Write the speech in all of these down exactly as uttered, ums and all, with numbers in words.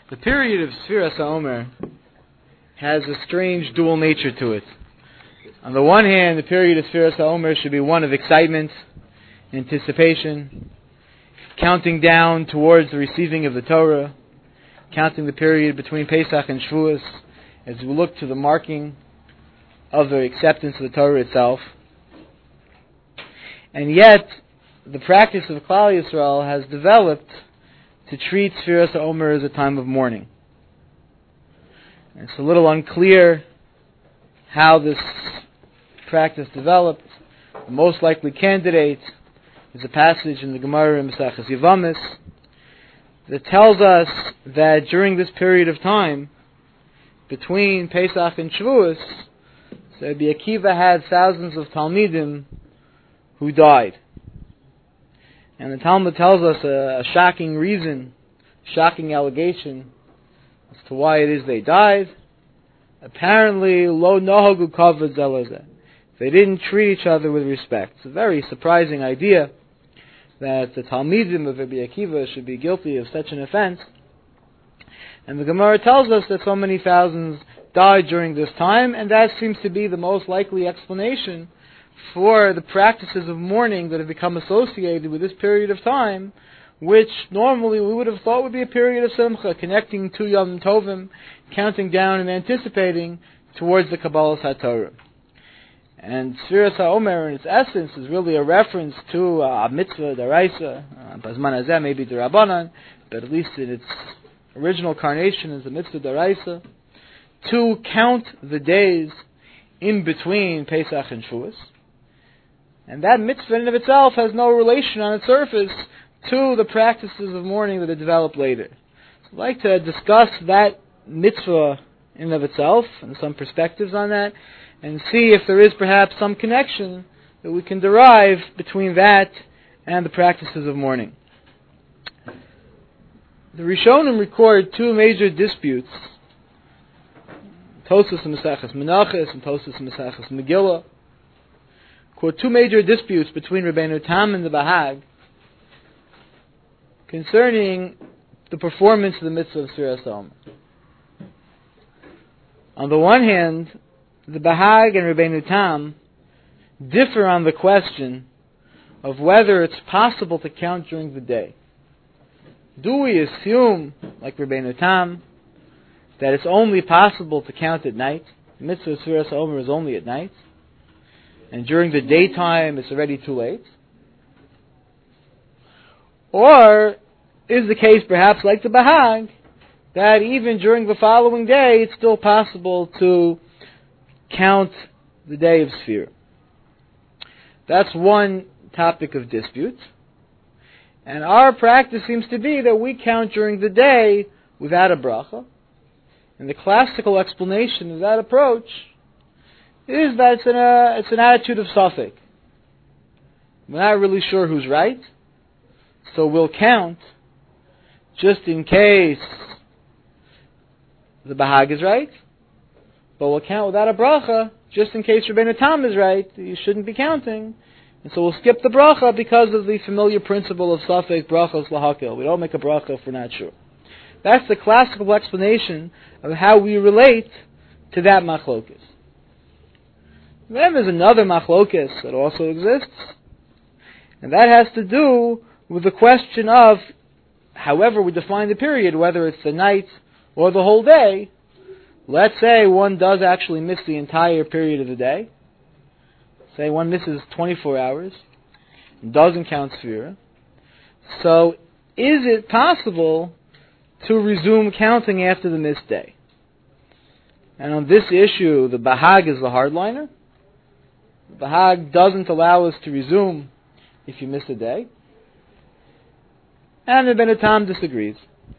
The period of Sfiras HaOmer has a strange dual nature to it. On the one hand, the period of Sfiras HaOmer should be one of excitement, anticipation, counting down towards the receiving of the Torah, counting the period between Pesach and Shavuos as we look to the marking of the acceptance of the Torah itself. And yet, the practice of Klal Yisrael has developed to treat Sfiras HaOmer as a time of mourning. It's a little unclear how this practice developed. The most likely candidate is a passage in the Gemara in Maseches Yevamos that tells us that during this period of time, between Pesach and Shavuos, so Rabbi Akiva had thousands of Talmidim who died. And the Talmud tells us a, a shocking reason, shocking allegation as to why it is they died. Apparently, lo nohagu kavod ze leze. They didn't treat each other with respect. It's a very surprising idea that the Talmidim of Rabbi Akiva should be guilty of such an offense. And the Gemara tells us that so many thousands died during this time, and that seems to be the most likely explanation for the practices of mourning that have become associated with this period of time, which normally we would have thought would be a period of simcha, connecting to Yom Tovim, counting down and anticipating towards the Kabbalas HaTorah. And Sfiras HaOmer in its essence is really a reference to a uh, mitzvah d'oraisa, uh, Bazman Hazeh maybe d'Rabbanan, but at least in its original carnation is a mitzvah d'oraisa, to count the days in between Pesach and Shavuos. And that mitzvah in and of itself has no relation on its surface to the practices of mourning that are developed later. So I'd like to discuss that mitzvah in and of itself and some perspectives on that, and see if there is perhaps some connection that we can derive between that and the practices of mourning. The Rishonim record two major disputes, Tosfos and Maseches Menachos and Tosfos and Maseches Megillah, record two major disputes between Rabbeinu Tam and the Bahag concerning the performance of the mitzvah of Sfiras HaOmer. On the one hand, the Bahag and Rabbeinu Tam differ on the question of whether it's possible to count during the day. Do we assume, like Rabbeinu Tam, that it's only possible to count at night? The mitzvah of Sfiras HaOmer is only at night, and during the daytime it's already too late? Or is the case perhaps like the Bahag, that even during the following day it's still possible to count the day of Sfira? That's one topic of dispute. And our practice seems to be that we count during the day without a bracha. And the classical explanation of that approach is that it's an, uh, it's an attitude of Safek. We're not really sure who's right, so we'll count just in case the Bahag is right, but we'll count without a bracha just in case Rabbeinu Tam is right. You shouldn't be counting. And so we'll skip the bracha because of the familiar principle of Safek brachos lahakil. We don't make a bracha if we're not sure. That's the classical explanation of how we relate to that machlokes. Then there's another machlokes that also exists, and that has to do with the question of, however we define the period, whether it's the night or the whole day. Let's say one does actually miss the entire period of the day. Say one misses twenty-four hours and doesn't count Sfira. So is it possible to resume counting after the missed day? And on this issue, the Bahag is the hardliner. The Bahag doesn't allow us to resume if you miss a day. And the Rabbeinu Tam disagrees.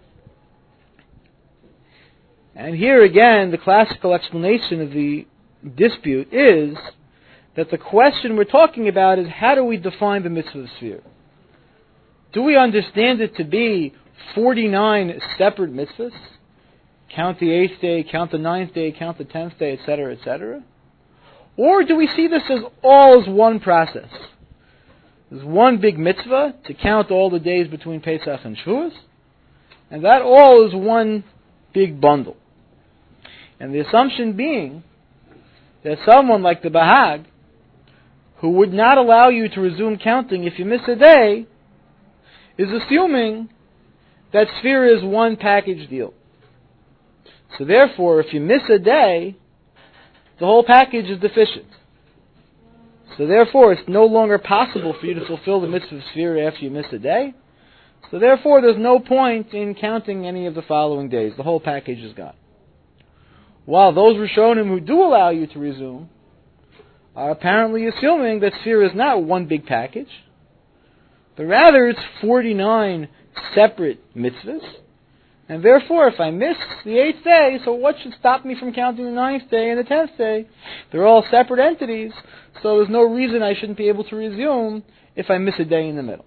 And here again, the classical explanation of the dispute is that the question we're talking about is, how do we define the mitzvah of Sfira? Do we understand it to be forty-nine separate mitzvahs? Count the eighth day, count the ninth day, count the tenth day, et cetera, et cetera? Or do we see this as all as one process? There's one big mitzvah to count all the days between Pesach and Shavuos, and that all is one big bundle. And the assumption being that someone like the Bahag, who would not allow you to resume counting if you miss a day, is assuming that Sphira is one package deal. So therefore, if you miss a day, the whole package is deficient. So therefore, it's no longer possible for you to fulfill the mitzvah of Sphira after you miss a day. So therefore, there's no point in counting any of the following days. The whole package is gone. While those Rishonim who do allow you to resume are apparently assuming that Sphira is not one big package, but rather it's forty-nine separate mitzvahs. And therefore, if I miss the eighth day, so what should stop me from counting the ninth day and the tenth day? They're all separate entities, so there's no reason I shouldn't be able to resume if I miss a day in the middle.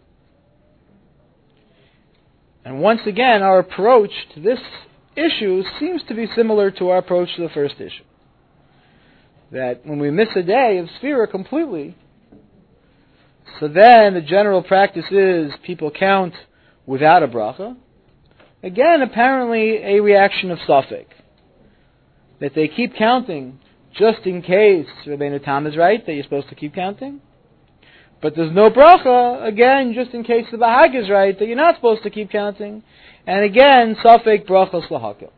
And once again, our approach to this issue seems to be similar to our approach to the first issue. That when we miss a day of Sphira completely, so then the general practice is people count without a bracha. Again, apparently a reaction of Safek. That they keep counting just in case Rabbeinu Tam is right, that you're supposed to keep counting. But there's no bracha, again, just in case the Bahag is right, that you're not supposed to keep counting. And again, Safek brachos lahakil.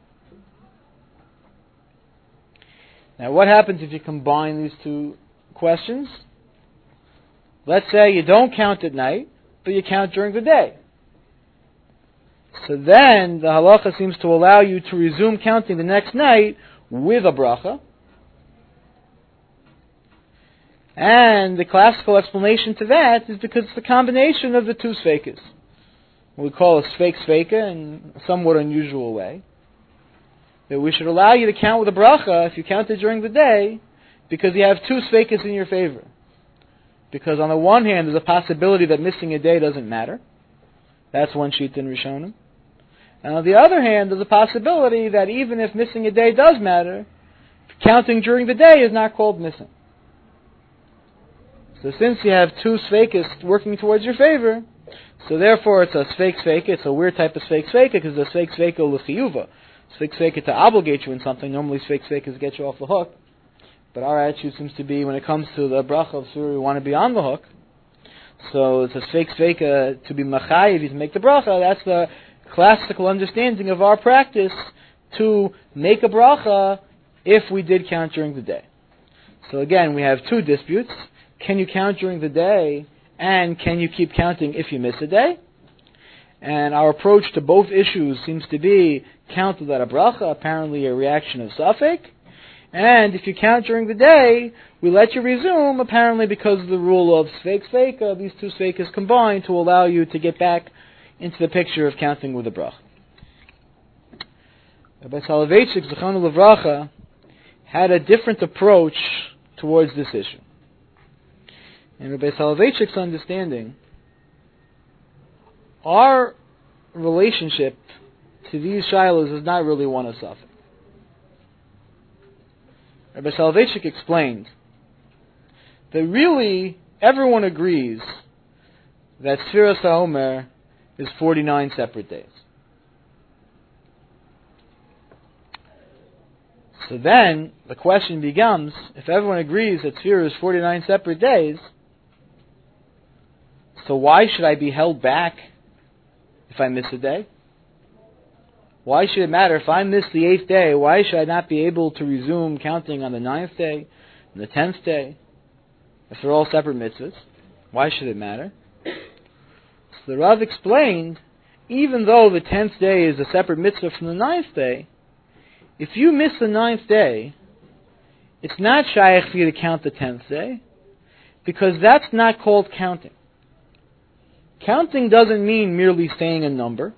Now what happens if you combine these two questions? Let's say you don't count at night, but you count during the day. So then the halacha seems to allow you to resume counting the next night with a bracha. And the classical explanation to that is because it's the combination of the two sfeikas. We call a sfeik sfeika in a somewhat unusual way. That we should allow you to count with a bracha if you counted during the day, because you have two sfeikas in your favor. Because on the one hand, there's a possibility that missing a day doesn't matter. That's one sheet in Rishonim. And on the other hand, there's a possibility that even if missing a day does matter, counting during the day is not called missing. So since you have two sfeikas working towards your favor, so therefore it's a sfeik sfeika, it's a weird type of sfeik sfeika, because it's a sfeik sfeika l'chiyuva. Sfeik sfeika to obligate you in something. Normally sfeik sfeikas get you off the hook. But our attitude seems to be, when it comes to the bracha of Surah, we want to be on the hook. So it's a sfeik sfeika to be machayiv, to make the bracha. That's the classical understanding of our practice, to make a bracha if we did count during the day. So again, we have two disputes. Can you count during the day, and can you keep counting if you miss a day? And our approach to both issues seems to be count without a bracha, apparently a reaction of Safek. And if you count during the day, we let you resume, apparently because of the rule of Sfeik Sfeika, these two Sfeikas combine to allow you to get back into the picture of counting with a bracha. Rabbi Soloveitchik, Zechanu Levracha, had a different approach towards this issue. In Rabbi Soloveitchik's understanding, our relationship to these shilos is not really one of Safek. Rabbi Soloveitchik explained that really everyone agrees that Sfiras HaOmer is forty-nine separate days. So then the question becomes, if everyone agrees that Sfira is forty-nine separate days, so why should I be held back if I miss a day? Why should it matter if I miss the eighth day? Why should I not be able to resume counting on the ninth day and the tenth day? If they're all separate mitzvahs, why should it matter? So the Rav explained, even though the tenth day is a separate mitzvah from the ninth day, if you miss the ninth day, it's not shaykh for you to count the tenth day, because that's not called counting. Counting doesn't mean merely saying a number.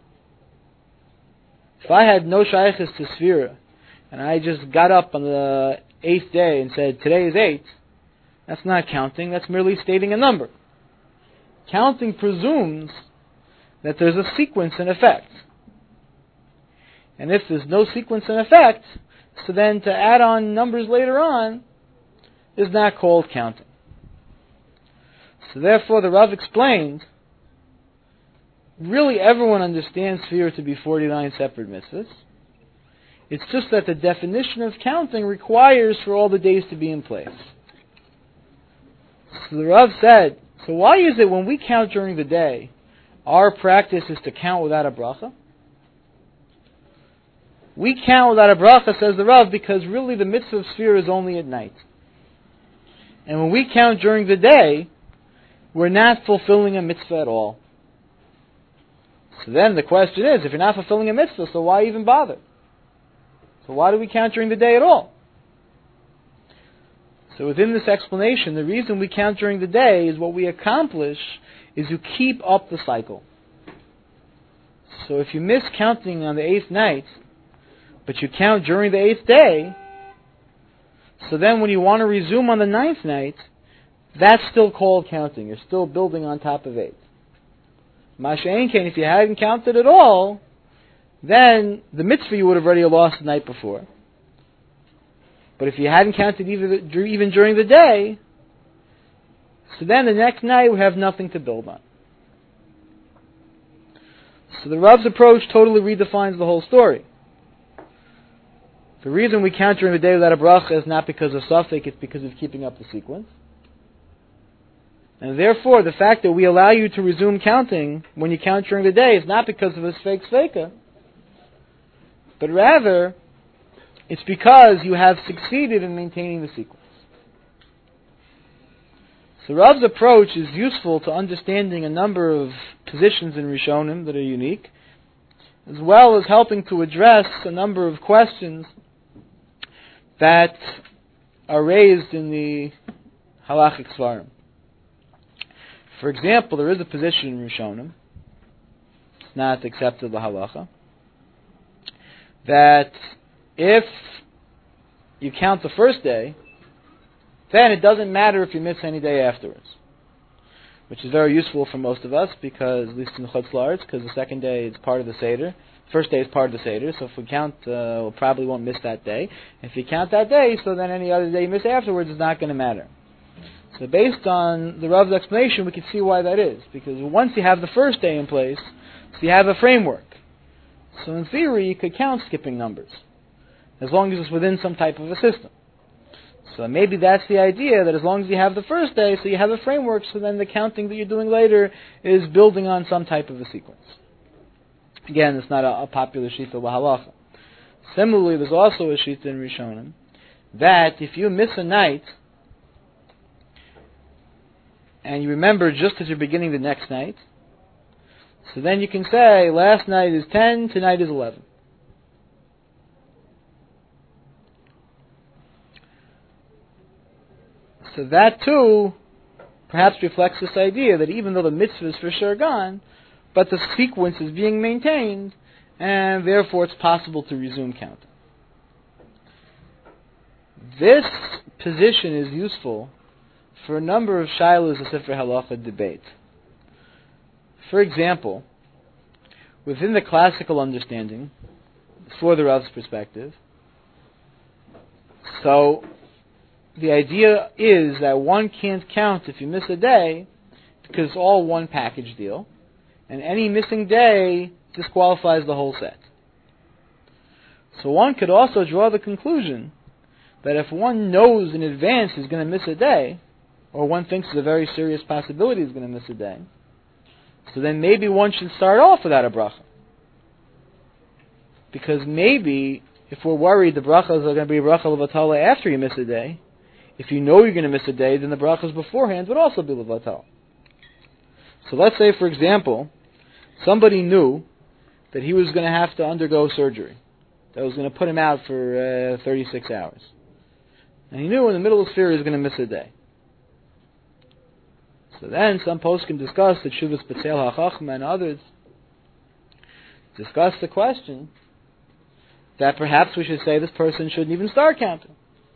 If I had no shaykhis to Sfira, and I just got up on the eighth day and said, today is eight, that's not counting, that's merely stating a number. Counting presumes that there's a sequence and effect. And if there's no sequence and effect, so then to add on numbers later on is not called counting. So therefore the Rav explained, really everyone understands Sfira to be forty-nine separate mitzvahs. It's just that the definition of counting requires for all the days to be in place. So the Rav said, so why is it when we count during the day, our practice is to count without a bracha? We count without a bracha, says the Rav, because really the mitzvah of sphere is only at night. And when we count during the day, we're not fulfilling a mitzvah at all. So then the question is, if you're not fulfilling a mitzvah, so why even bother? So why do we count during the day at all? So within this explanation, the reason we count during the day is what we accomplish is you keep up the cycle. So if you miss counting on the eighth night, but you count during the eighth day, so then when you want to resume on the ninth night, that's still called counting. You're still building on top of eight. Masha'en Kain, if you hadn't counted at all, then the mitzvah you would have already lost the night before. But if you hadn't counted even, even during the day, so then the next night we have nothing to build on. So the Rav's approach totally redefines the whole story. The reason we count during the day without a bracha is not because of suffix, it's because of keeping up the sequence. And therefore, the fact that we allow you to resume counting when you count during the day is not because of a sfeik sfeika, but rather, it's because you have succeeded in maintaining the sequence. So Rav's approach is useful to understanding a number of positions in Rishonim that are unique, as well as helping to address a number of questions that are raised in the halachic svarim. For example, there is a position in Rishonim, it's not accepted the halacha, that if you count the first day, then it doesn't matter if you miss any day afterwards. Which is very useful for most of us, because, at least in Chutz La'aretz, because the second day is part of the Seder. First day is part of the Seder, so if we count, uh, we probably won't miss that day. If you count that day, so then any other day you miss afterwards is not going to matter. So based on the Rav's explanation, we can see why that is. Because once you have the first day in place, so you have a framework. So in theory, you could count skipping numbers, as long as it's within some type of a system. So maybe that's the idea, that as long as you have the first day, so you have a framework, so then the counting that you're doing later is building on some type of a sequence. Again, it's not a, a popular shita b'halacha. Similarly, there's also a shita in Rishonim, that if you miss a night, and you remember just as you're beginning the next night, so then you can say, last night is ten, tonight is eleven. So that too perhaps reflects this idea that even though the mitzvah is for sure gone, but the sequence is being maintained, and therefore it's possible to resume counting. This position is useful for a number of shilas of Sefer Halacha debate. For example, within the classical understanding, for the Rav's perspective, so the idea is that one can't count if you miss a day because it's all one package deal, and any missing day disqualifies the whole set. So one could also draw the conclusion that if one knows in advance he's going to miss a day, or one thinks there's a very serious possibility he's going to miss a day, so then maybe one should start off without a bracha. Because maybe, if we're worried the brachas are going to be a bracha levatala after you miss a day, if you know you're going to miss a day, then the brachas beforehand would also be levatal. So let's say, for example, somebody knew that he was going to have to undergo surgery that was going to put him out for uh, thirty-six hours. And he knew in the middle of the sphere he was going to miss a day. So then some posts can discuss that Shuvas B'Tzeil HaChachma and others discuss the question that perhaps we should say this person shouldn't even start counting.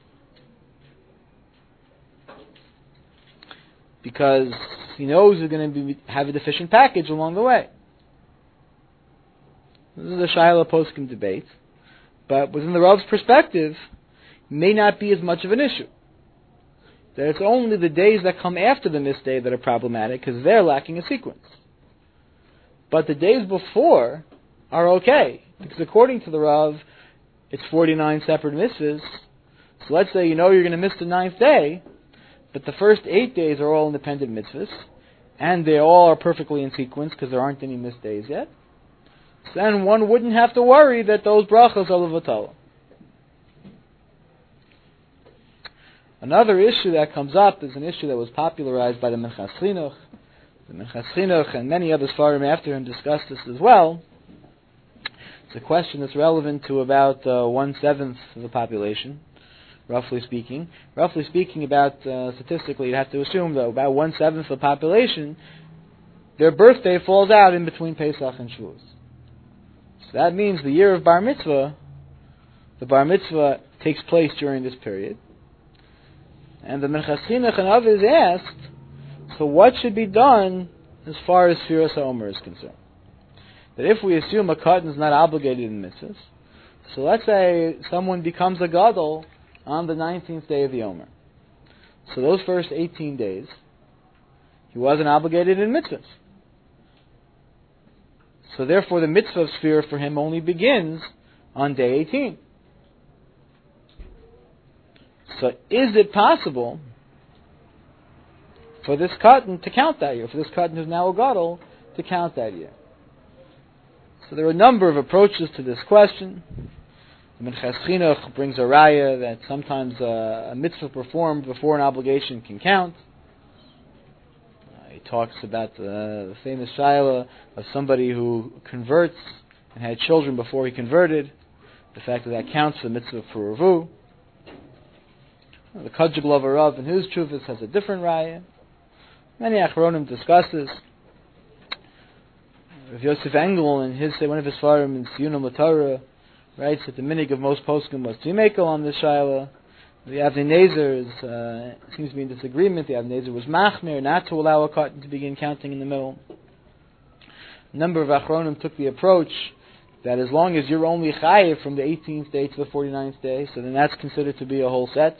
Because he knows he's going to be, have a deficient package along the way. This is a Shaila Poskim debate, but within the Rav's perspective, may not be as much of an issue. That it's only the days that come after the missed day that are problematic, because they're lacking a sequence. But the days before are okay, because according to the Rav, it's forty-nine separate mitzvahs. So let's say you know you're going to miss the ninth day, but the first eight days are all independent mitzvahs, and they all are perfectly in sequence because there aren't any missed days yet. So then one wouldn't have to worry that those brachos are levatala. Another issue that comes up is an issue that was popularized by the Minchas Chinuch. The Minchas Chinuch and many other Sfarim after him discussed this as well. It's a question that's relevant to about uh, one-seventh of the population, roughly speaking. Roughly speaking, about uh, statistically, you have to assume that about one-seventh of the population, their birthday falls out in between Pesach and Shavuos. So that means the year of Bar Mitzvah, the Bar Mitzvah takes place during this period. And the Minchas Chinuch and others asked, so what should be done as far as Sfiras HaOmer is concerned? That if we assume a katan is not obligated in mitzvahs, so let's say someone becomes a gadol on the nineteenth day of the Omer. So those first eighteen days, he wasn't obligated in mitzvahs. So therefore the mitzvah sphere for him only begins on day eighteen. So is it possible for this katan to count that year, for this katan who's now a gadol to count that year? So there are a number of approaches to this question. The Minchas Chinuch brings a raya that sometimes uh, a mitzvah performed before an obligation can count. Uh, he talks about the, the famous shayla of somebody who converts and had children before he converted. The fact that that counts for the mitzvah for Ravu. The Kajigl of Rav in his Chuvas has a different raya. Many Achronim discuss this. Rav Yosef Engel in his one of his farim in Siyunam L'Torah writes that the minig of most poskim was to make on this shayla. The Avnei Nezer is, uh, seems to be in disagreement. The Avnei Nezer was machmir, not to allow a katan to begin counting in the middle. A number of Achronim took the approach that as long as you're only chayiv from the eighteenth day to the forty-ninth day, so then that's considered to be a whole set.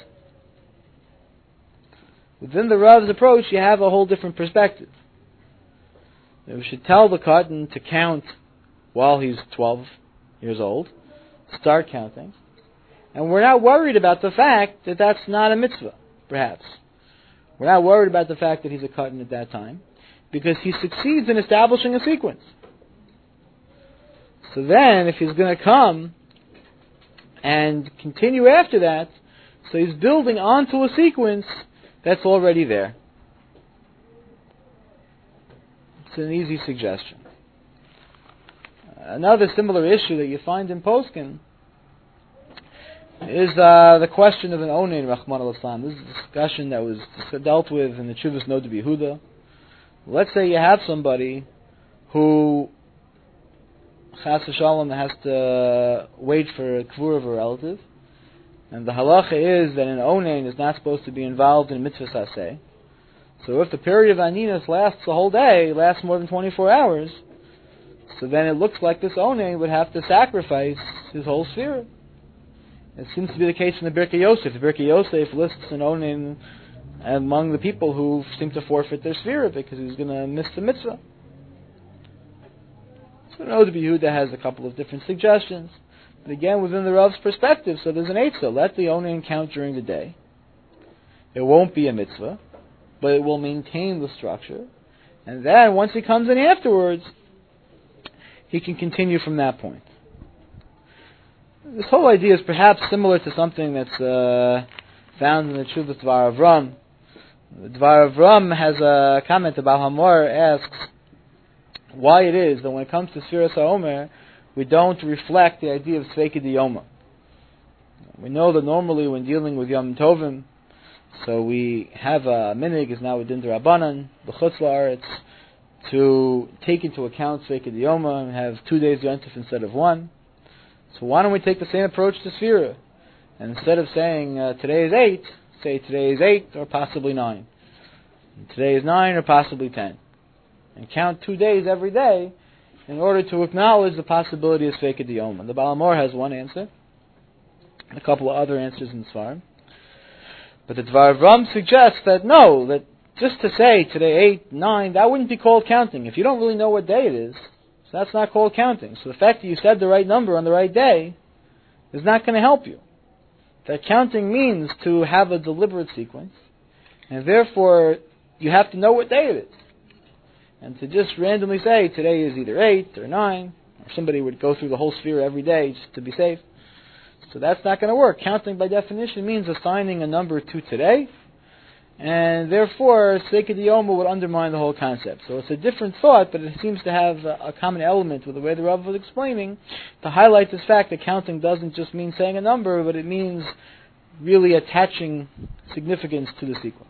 Within the Rav's approach, you have a whole different perspective. We should tell the katan to count while he's twelve years old, start counting, and we're not worried about the fact that that's not a mitzvah, perhaps. We're not worried about the fact that he's a katan at that time, because he succeeds in establishing a sequence. So then, if he's going to come and continue after that, so he's building onto a sequence that's already there. It's an easy suggestion. Another similar issue that you find in Poskin is uh, the question of an onein, Rahman al-Islam. This is a discussion that was dealt with in the Chuvas Nod Yehuda. Let's say you have somebody who Chas v'Shalom has to wait for a kvur of a relative, and the halacha is that an onein is not supposed to be involved in mitzvah saseh. So if the period of aninas lasts the whole day, lasts more than twenty-four hours, so then it looks like this onein would have to sacrifice his whole sphere. It seems to be the case in the Birkei Yosef. The Birkei Yosef lists an onein among the people who seem to forfeit their sphere because he's going to miss the mitzvah. So Nod Yehuda has a couple of different suggestions. But again, within the Rav's perspective, so there's an eitzah. Let the onein count during the day. It won't be a mitzvah, but it will maintain the structure. And then, once he comes in afterwards, he can continue from that point. This whole idea is perhaps similar to something that's uh, found in the Chuvas Dvar Avram. The Dvar Avram has a comment about Hamor asks why it is that when it comes to Sfiras HaOmer, we don't reflect the idea of Sveika Diyoma. We know that normally when dealing with Yom Tovim, so we have a minig, is now within the Rabbanan, the Chutz La'aretz, to take into account Sveika Diyoma and have two days Yontif instead of one. So why don't we take the same approach to Sfira? And instead of saying uh, today is eight, say today is eight or possibly nine. And today is nine or possibly ten. And count two days every day in order to acknowledge the possibility of Sveika Diyoma. The Baal Hamor has one answer, and a couple of other answers in Svarim. But the Dvar Avram suggests that no, that just to say today eight, nine, that wouldn't be called counting. If you don't really know what day it is, so that's not called counting. So the fact that you said the right number on the right day is not going to help you. That counting means to have a deliberate sequence, and therefore you have to know what day it is. And to just randomly say today is either eight or nine, or somebody would go through the whole sphere every day just to be safe. So that's not going to work. Counting by definition means assigning a number to today, and therefore Seikad Yoma would undermine the whole concept. So it's a different thought, but it seems to have a, a common element with the way the Rav was explaining to highlight this fact that counting doesn't just mean saying a number, but it means really attaching significance to the sequence.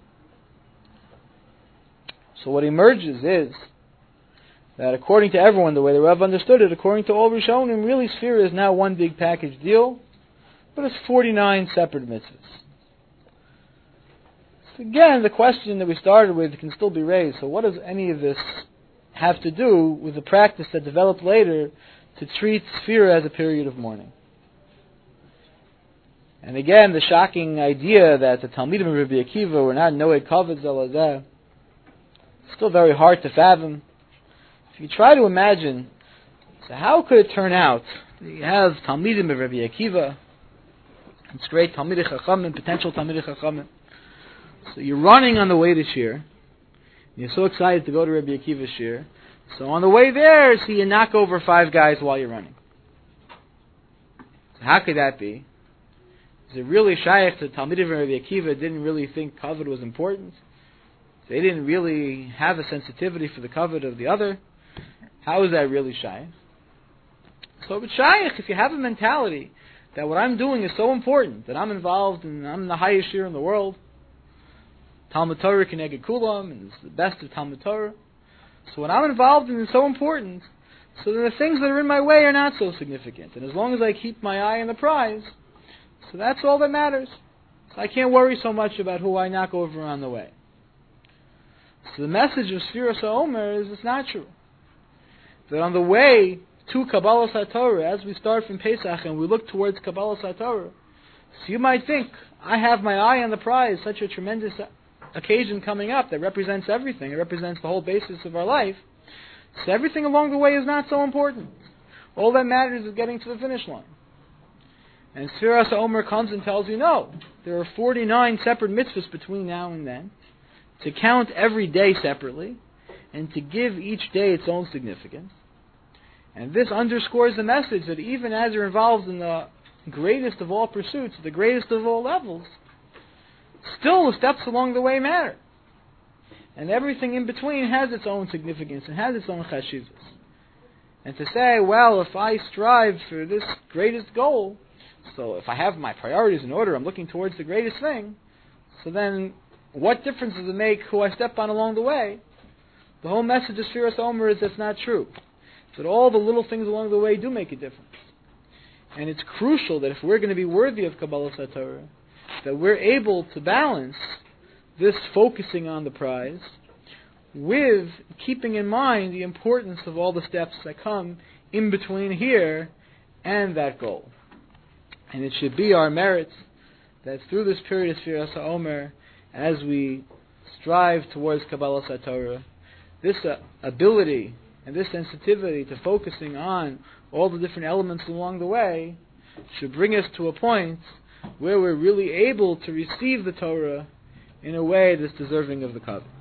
So what emerges is that according to everyone, the way the Rav understood it, according to all Rishonim, really Sphira is now one big package deal, but it's forty-nine separate mitzvahs. So again, the question that we started with can still be raised. So what does any of this have to do with the practice that developed later to treat Sphira as a period of mourning? And again, the shocking idea that the Talmidim of Rabbi Akiva were not Noed Kavod Zalazeh, still very hard to fathom. If you try to imagine, so how could it turn out that you have Talmidim of Rabbi Akiva, it's great, Talmidei Chachamim, potential Talmidei Chachamim. So you're running on the way to Shir. You're so excited to go to Rabbi Akiva's Shir. So on the way there, so you knock over five guys while you're running. So how could that be? Is it really shaykh that Talmidim of Rabbi Akiva didn't really think kavod was important? They didn't really have a sensitivity for the kavod of the other? How is that really shaykh? So with shaykh, if you have a mentality that what I'm doing is so important, that I'm involved in, I'm the highest shir in the world, Talmud Torah Keneged Kulam, and it's the best of Talmud Torah. So what I'm involved in is so important, so then the things that are in my way are not so significant. And as long as I keep my eye on the prize, so that's all that matters. So I can't worry so much about who I knock over on the way. So the message of Sfiras HaOmer is it's not true. That on the way to Kabbalas HaTorah, as we start from Pesach and we look towards Kabbalas HaTorah, so you might think, I have my eye on the prize, such a tremendous occasion coming up that represents everything. It represents the whole basis of our life. So everything along the way is not so important. All that matters is getting to the finish line. And Sfiras HaOmer comes and tells you, no, there are forty-nine separate mitzvahs between now and then, to count every day separately, and to give each day its own significance. And this underscores the message that even as you're involved in the greatest of all pursuits, the greatest of all levels, still the steps along the way matter. And everything in between has its own significance and has its own chashivas. And to say, well, if I strive for this greatest goal, so if I have my priorities in order, I'm looking towards the greatest thing, so then what difference does it make who I step on along the way? The whole message of Sfiras HaOmer is that's not true. That all the little things along the way do make a difference. And it's crucial that if we're going to be worthy of Kabbalas HaTorah, that we're able to balance this focusing on the prize with keeping in mind the importance of all the steps that come in between here and that goal. And it should be our merit that through this period of Sfiras HaOmer, as we strive towards Kabbalas HaTorah, this uh, ability and this sensitivity to focusing on all the different elements along the way should bring us to a point where we're really able to receive the Torah in a way that's deserving of the covet.